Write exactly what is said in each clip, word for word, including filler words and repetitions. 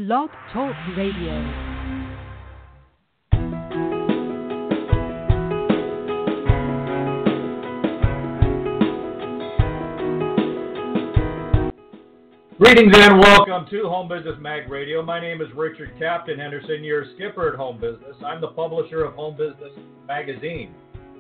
Blog Talk Radio. Greetings and welcome to Home Business Mag Radio. My name is Richard Captain Henderson, your skipper at Home Business. I'm the publisher of Home Business Magazine.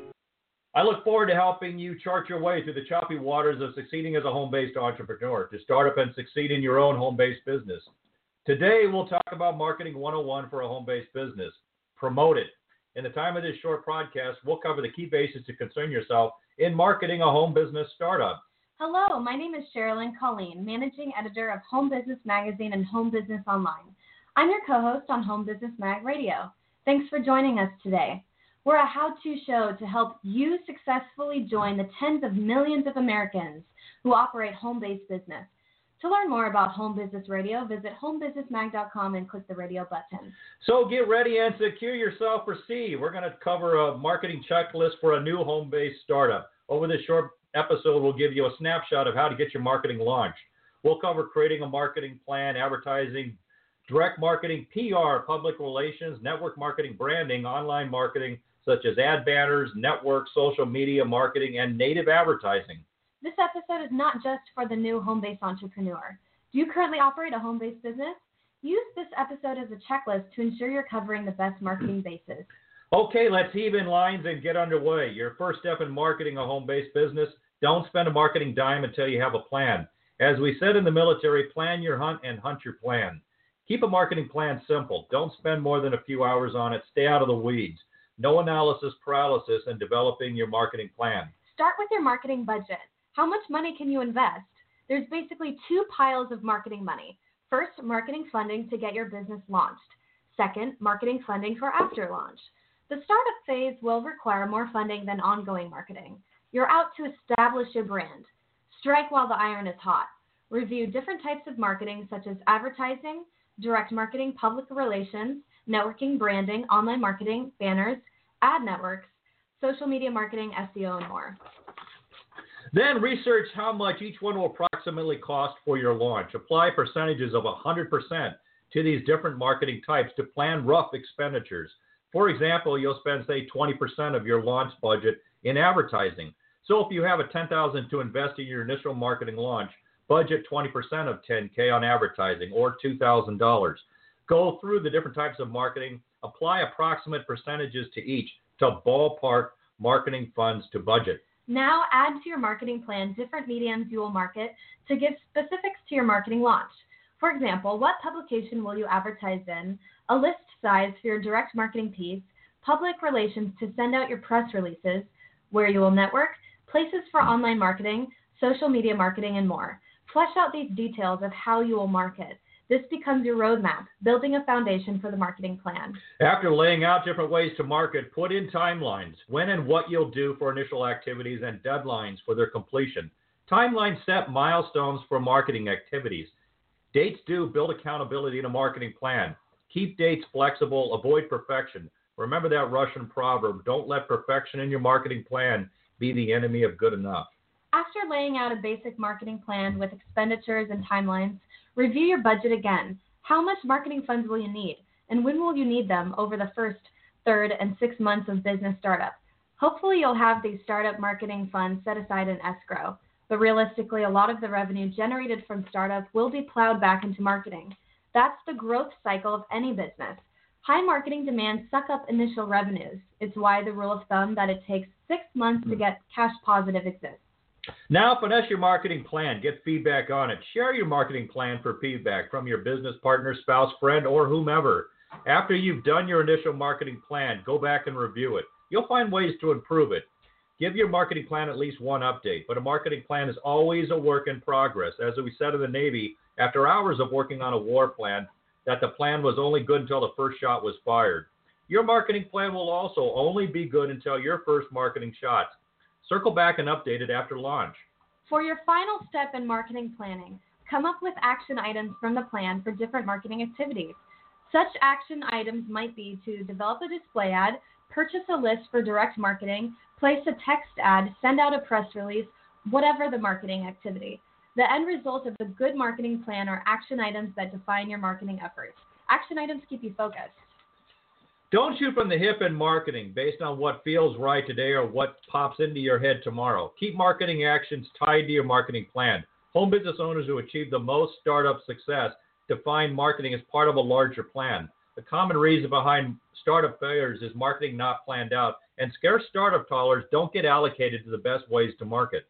I look forward to helping you chart your way through the choppy waters of succeeding as a home-based entrepreneur, to start up and succeed in your own home-based business. Today, we'll talk about Marketing one oh one for a home-based business. Promote it. In the time of this short podcast, we'll cover the key bases to concern yourself in marketing a home business startup. Hello, my name is Sherilyn Colleen, Managing Editor of Home Business Magazine and Home Business Online. I'm your co-host on Home Business Mag Radio. Thanks for joining us today. We're a how-to show to help you successfully join the tens of millions of Americans who operate home-based business. To learn more about Home Business Radio, visit home business mag dot com and click the radio button. So get ready and secure yourself for C. We're going to cover a marketing checklist for a new home-based startup. Over this short episode, we'll give you a snapshot of how to get your marketing launched. We'll cover creating a marketing plan, advertising, direct marketing, P R, public relations, network marketing, branding, online marketing, such as ad banners, network, social media marketing, and native advertising. This episode is not just for the new home-based entrepreneur. Do you currently operate a home-based business? Use this episode as a checklist to ensure you're covering the best marketing bases. Okay, let's heave in lines and get underway. Your first step in marketing a home-based business: don't spend a marketing dime until you have a plan. As we said in the military, plan your hunt and hunt your plan. Keep a marketing plan simple. Don't spend more than a few hours on it. Stay out of the weeds. No analysis paralysis in developing your marketing plan. Start with your marketing budget. How much money can you invest? There's basically two piles of marketing money. First, marketing funding to get your business launched. Second, marketing funding for after launch. The startup phase will require more funding than ongoing marketing. You're out to establish your brand. Strike while the iron is hot. Review different types of marketing such as advertising, direct marketing, public relations, networking, branding, online marketing, banners, ad networks, social media marketing, S E O, and more. Then research how much each one will approximately cost for your launch. Apply percentages of one hundred percent to these different marketing types to plan rough expenditures. For example, you'll spend, say, twenty percent of your launch budget in advertising. So if you have a ten thousand dollars to invest in your initial marketing launch, budget twenty percent of ten thousand dollars on advertising, or two thousand dollars. Go through the different types of marketing, apply approximate percentages to each to ballpark marketing funds to budget. Now add to your marketing plan different mediums you will market to give specifics to your marketing launch. For example, what publication will you advertise in, a list size for your direct marketing piece, public relations to send out your press releases, where you will network, places for online marketing, social media marketing, and more. Flesh out these details of how you will market. This becomes your roadmap, building a foundation for the marketing plan. After laying out different ways to market, put in timelines, when and what you'll do for initial activities, and deadlines for their completion. Timelines set milestones for marketing activities. Dates do build accountability in a marketing plan. Keep dates flexible, avoid perfection. Remember that Russian proverb, don't let perfection in your marketing plan be the enemy of good enough. After laying out a basic marketing plan with expenditures and timelines, review your budget again. How much marketing funds will you need? And when will you need them over the first, third, and sixth months of business startup? Hopefully you'll have these startup marketing funds set aside in escrow. But realistically, a lot of the revenue generated from startup will be plowed back into marketing. That's the growth cycle of any business. High marketing demands suck up initial revenues. It's why the rule of thumb that it takes six months to get cash positive exists. Now, finesse your marketing plan. Get feedback on it. Share your marketing plan for feedback from your business partner, spouse, friend, or whomever. After you've done your initial marketing plan, go back and review it. You'll find ways to improve it. Give your marketing plan at least one update, but a marketing plan is always a work in progress. As we said in the Navy, after hours of working on a war plan, that the plan was only good until the first shot was fired. Your marketing plan will also only be good until your first marketing shots. Circle back and update it after launch. For your final step in marketing planning, come up with action items from the plan for different marketing activities. Such action items might be to develop a display ad, purchase a list for direct marketing, place a text ad, send out a press release, whatever the marketing activity. The end result of a good marketing plan are action items that define your marketing efforts. Action items keep you focused. Don't shoot from the hip in marketing based on what feels right today or what pops into your head tomorrow. Keep marketing actions tied to your marketing plan. Home business owners who achieve the most startup success define marketing as part of a larger plan. The common reason behind startup failures is marketing not planned out, and scarce startup dollars don't get allocated to the best ways to market.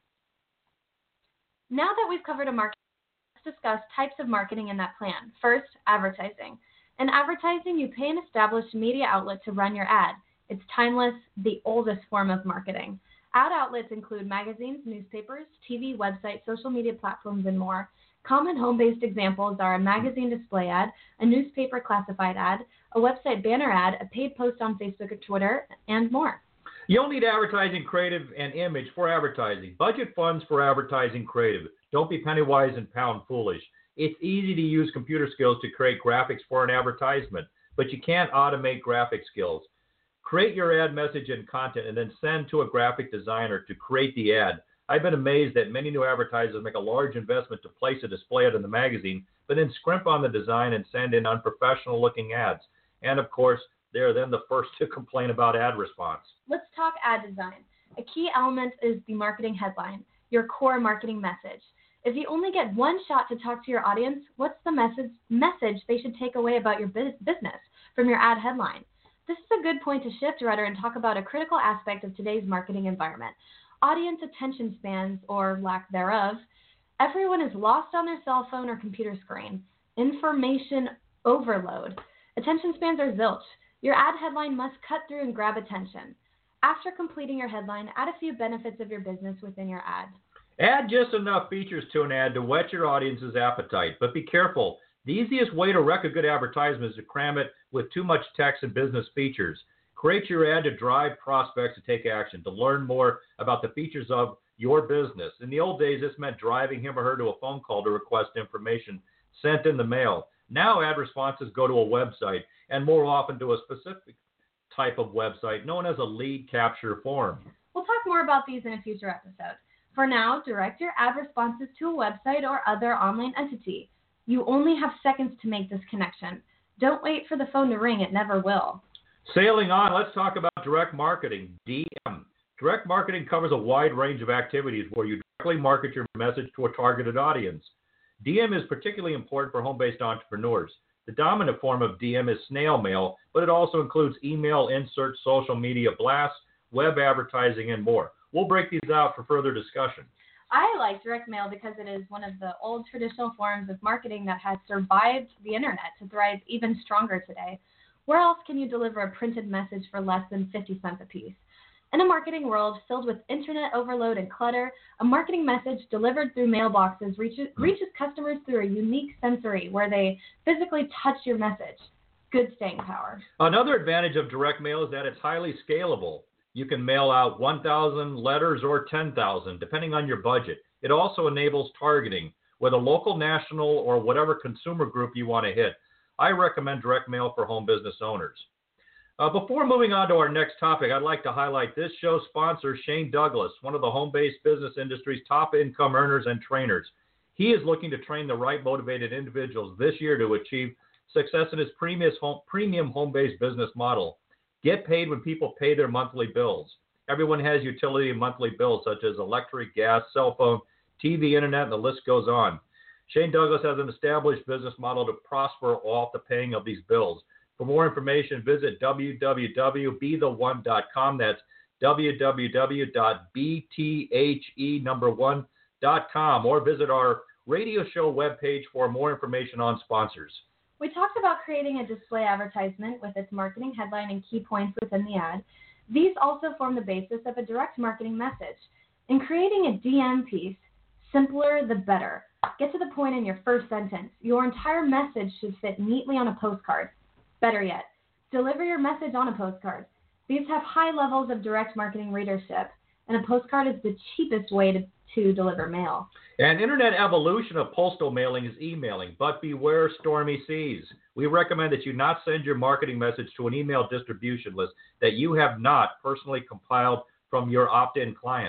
Now that we've covered a market, let's discuss types of marketing in that plan. First, advertising. In advertising, you pay an established media outlet to run your ad. It's timeless, the oldest form of marketing. Ad outlets include magazines, newspapers, T V, websites, social media platforms, and more. Common home-based examples are a magazine display ad, a newspaper classified ad, a website banner ad, a paid post on Facebook or Twitter, and more. You'll need advertising creative and image for advertising. Budget funds for advertising creative. Don't be penny wise and pound foolish. It's easy to use computer skills to create graphics for an advertisement, but you can't automate graphic skills. Create your ad message and content and then send to a graphic designer to create the ad. I've been amazed that many new advertisers make a large investment to place a display ad in the magazine, but then scrimp on the design and send in unprofessional looking ads. And of course, they're then the first to complain about ad response. Let's talk ad design. A key element is the marketing headline, your core marketing message. If you only get one shot to talk to your audience, what's the message message they should take away about your business from your ad headline? This is a good point to shift rudder and talk about a critical aspect of today's marketing environment. Audience attention spans, or lack thereof. Everyone is lost on their cell phone or computer screen. Information overload. Attention spans are zilch. Your ad headline must cut through and grab attention. After completing your headline, add a few benefits of your business within your ad. Add just enough features to an ad to whet your audience's appetite, but be careful. The easiest way to wreck a good advertisement is to cram it with too much text and business features. Create your ad to drive prospects to take action, to learn more about the features of your business. In the old days, this meant driving him or her to a phone call to request information sent in the mail. Now ad responses go to a website, and more often to a specific type of website known as a lead capture form. We'll talk more about these in a future episode. For now, direct your ad responses to a website or other online entity. You only have seconds to make this connection. Don't wait for the phone to ring. It never will. Sailing on, let's talk about direct marketing, D M. Direct marketing covers a wide range of activities where you directly market your message to a targeted audience. D M is particularly important for home-based entrepreneurs. The dominant form of D M is snail mail, but it also includes email, inserts, social media blasts, web advertising, and more. We'll break these out for further discussion. I like direct mail because it is one of the old traditional forms of marketing that has survived the internet to thrive even stronger today. Where else can you deliver a printed message for less than fifty cents a piece? In a marketing world filled with internet overload and clutter, a marketing message delivered through mailboxes reaches, reaches customers through a unique sensory where they physically touch your message. Good staying power. Another advantage of direct mail is that it's highly scalable. You can mail out one thousand letters or ten thousand, depending on your budget. It also enables targeting with a local, national, or whatever consumer group you want to hit. I recommend direct mail for home business owners. Uh, before moving on to our next topic, I'd like to highlight this show's sponsor, Shane Douglas, one of the home-based business industry's top income earners and trainers. He is looking to train the right motivated individuals this year to achieve success in his premium home, premium home-based business model. Get paid when people pay their monthly bills. Everyone has utility and monthly bills such as electric, gas, cell phone, T V, internet, and the list goes on. Shane Douglas has an established business model to prosper off the paying of these bills. For more information, visit w w w dot be the one dot com. That's w w w dot b t h e number one dot com, or visit our radio show webpage for more information on sponsors. We talked about creating a display advertisement with its marketing headline and key points within the ad. These also form the basis of a direct marketing message. In creating a D M piece, simpler the better. Get to the point in your first sentence. Your entire message should fit neatly on a postcard. Better yet, deliver your message on a postcard. These have high levels of direct marketing readership, and a postcard is the cheapest way to, to deliver mail. An internet evolution of postal mailing is emailing, but beware stormy seas. We recommend that you not send your marketing message to an email distribution list that you have not personally compiled from your opt-in clients.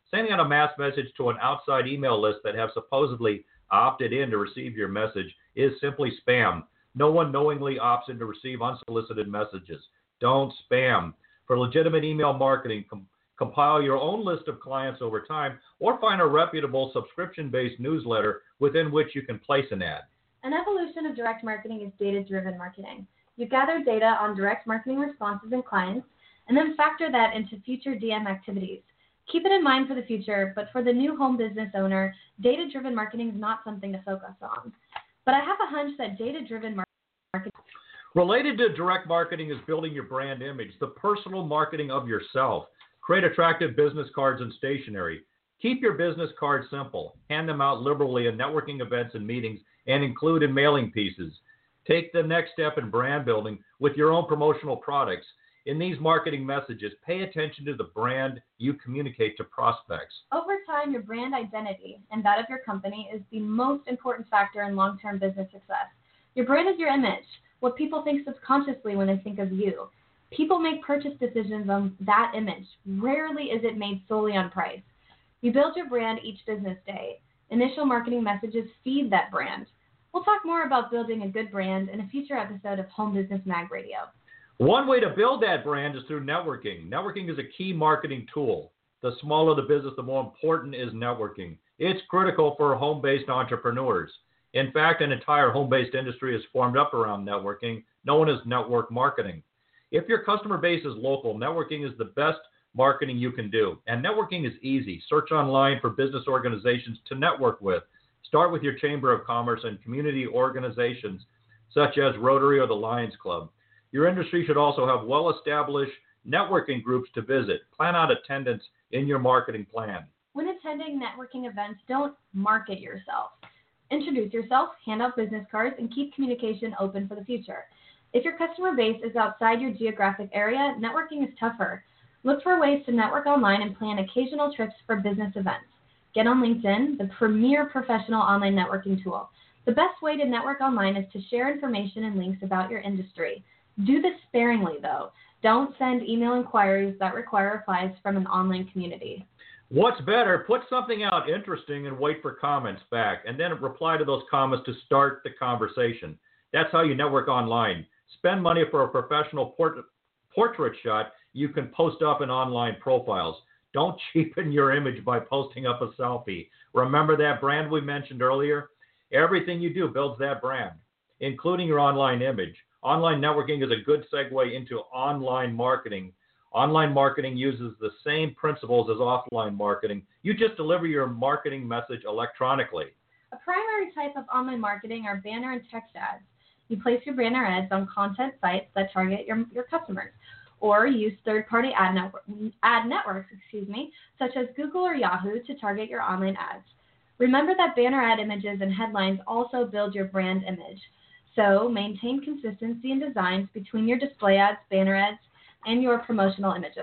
Sending out a mass message to an outside email list that have supposedly opted in to receive your message is simply spam. No one knowingly opts in to receive unsolicited messages. Don't spam. For legitimate email marketing, com- compile your own list of clients over time, or find a reputable subscription-based newsletter within which you can place an ad. An evolution of direct marketing is data-driven marketing. You gather data on direct marketing responses and clients, and then factor that into future D M activities. Keep it in mind for the future, but for the new home business owner, data-driven marketing is not something to focus on. But I have a hunch that data-driven marketing... Related to direct marketing is building your brand image, the personal marketing of yourself. Create attractive business cards and stationery. Keep your business cards simple. Hand them out liberally in networking events and meetings, and include in mailing pieces. Take the next step in brand building with your own promotional products. In these marketing messages, pay attention to the brand you communicate to prospects. Over time, your brand identity and that of your company is the most important factor in long-term business success. Your brand is your image, what people think subconsciously when they think of you. People make purchase decisions on that image. Rarely is it made solely on price. You build your brand each business day. Initial marketing messages feed that brand. We'll talk more about building a good brand in a future episode of Home Business Mag Radio. One way to build that brand is through networking. Networking is a key marketing tool. The smaller the business, the more important is networking. It's critical for home-based entrepreneurs. In fact, an entire home-based industry is formed up around networking, known as network marketing. If your customer base is local, networking is the best marketing you can do. And networking is easy. Search online for business organizations to network with. Start with your Chamber of Commerce and community organizations such as Rotary or the Lions Club. Your industry should also have well-established networking groups to visit. Plan out attendance in your marketing plan. When attending networking events, don't market yourself. Introduce yourself, hand out business cards, and keep communication open for the future. If your customer base is outside your geographic area, networking is tougher. Look for ways to network online and plan occasional trips for business events. Get on LinkedIn, the premier professional online networking tool. The best way to network online is to share information and links about your industry. Do this sparingly, though. Don't send email inquiries that require replies from an online community. What's better, put something out interesting and wait for comments back, and then reply to those comments to start the conversation. That's how you network online. Spend money for a professional port- portrait shot you can post up in online profiles. Don't cheapen your image by posting up a selfie. Remember that brand we mentioned earlier? Everything you do builds that brand, including your online image. Online networking is a good segue into online marketing. Online marketing uses the same principles as offline marketing. You just deliver your marketing message electronically. A primary type of online marketing are banner and text ads. You place your banner ads on content sites that target your, your customers, or use third-party ad, network, ad networks, excuse me, such as Google or Yahoo to target your online ads. Remember that banner ad images and headlines also build your brand image. So maintain consistency in designs between your display ads, banner ads, and your promotional images.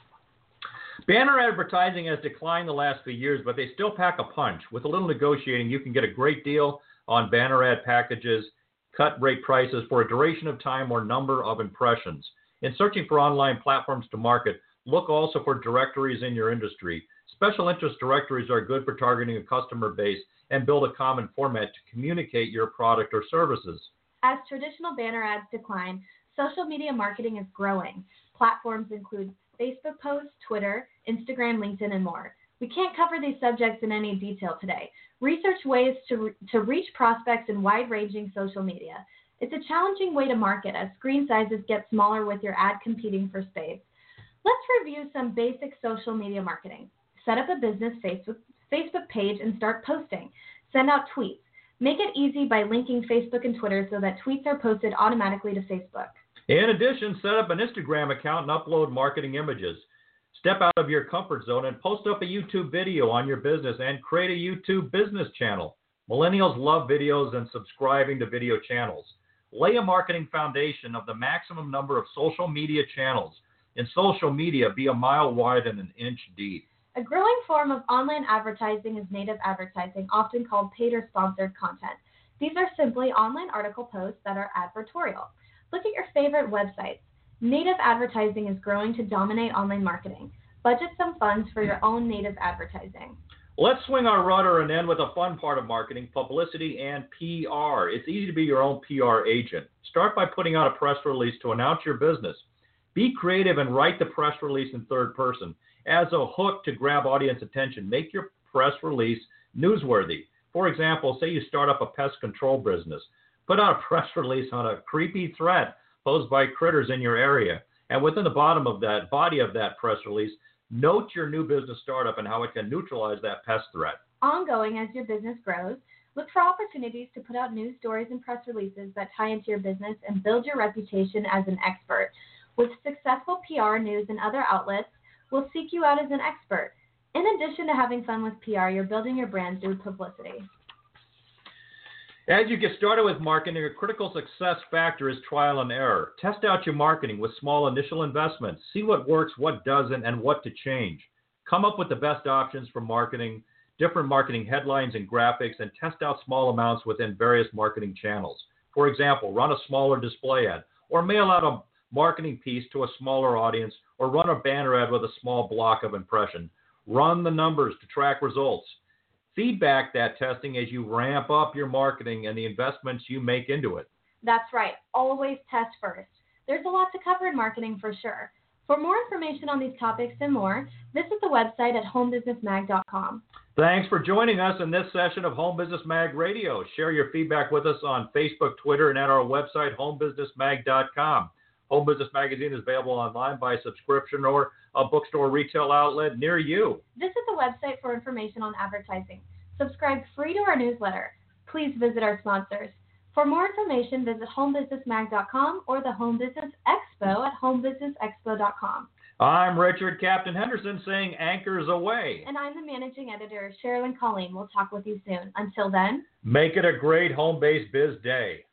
Banner advertising has declined the last few years, but they still pack a punch. With a little negotiating, you can get a great deal on banner ad packages, cut rate prices for a duration of time or number of impressions. In searching for online platforms to market, look also for directories in your industry. Special interest directories are good for targeting a customer base and build a common format to communicate your product or services. As traditional banner ads decline, social media marketing is growing. Platforms include Facebook posts, Twitter, Instagram, LinkedIn, and more. We can't cover these subjects in any detail today. Research ways to, re- to reach prospects in wide-ranging social media. It's a challenging way to market as screen sizes get smaller with your ad competing for space. Let's review some basic social media marketing. Set up a business Facebook, Facebook page and start posting. Send out tweets. Make it easy by linking Facebook and Twitter so that tweets are posted automatically to Facebook. In addition, set up an Instagram account and upload marketing images. Step out of your comfort zone and post up a YouTube video on your business and create a YouTube business channel. Millennials love videos and subscribing to video channels. Lay a marketing foundation of the maximum number of social media channels. In social media, be a mile wide and an inch deep. A growing form of online advertising is native advertising, often called paid or sponsored content. These are simply online article posts that are advertorial. Look at your favorite websites. Native advertising is growing to dominate online marketing. Budget some funds for your own native advertising. Let's swing our rudder and end with a fun part of marketing, publicity and P R. It's easy to be your own P R agent. Start by putting out a press release to announce your business. Be creative and write the press release in third person. As a hook to grab audience attention, make your press release newsworthy. For example, say you start up a pest control business. Put out a press release on a creepy threat posed by critters in your area. And within the bottom of that body of that press release, note your new business startup and how it can neutralize that pest threat. Ongoing, as your business grows, look for opportunities to put out news stories and press releases that tie into your business and build your reputation as an expert. With successful P R, news, and other outlets, will seek you out as an expert. In addition to having fun with P R, you're building your brand through publicity. As you get started with marketing, a critical success factor is trial and error. Test out your marketing with small initial investments. See what works, what doesn't, and what to change. Come up with the best options for marketing, different marketing headlines and graphics, and test out small amounts within various marketing channels. For example, run a smaller display ad, or mail out a marketing piece to a smaller audience, or run a banner ad with a small block of impression. Run the numbers to track results. Feedback that testing as you ramp up your marketing and the investments you make into it. That's right. Always test first. There's a lot to cover in marketing for sure. For more information on these topics and more, visit the website at home business mag dot com. Thanks for joining us in this session of Home Business Mag Radio. Share your feedback with us on Facebook, Twitter, and at our website, home business mag dot com. Home Business Magazine is available online by subscription or a bookstore retail outlet near you. Visit the website for information on advertising. Subscribe free to our newsletter. Please visit our sponsors. For more information, visit home business mag dot com or the Home Business Expo at home business expo dot com. I'm Richard Captain Henderson saying anchors away. And I'm the managing editor, Sherilyn Colleen. We'll talk with you soon. Until then, make it a great home-based biz day.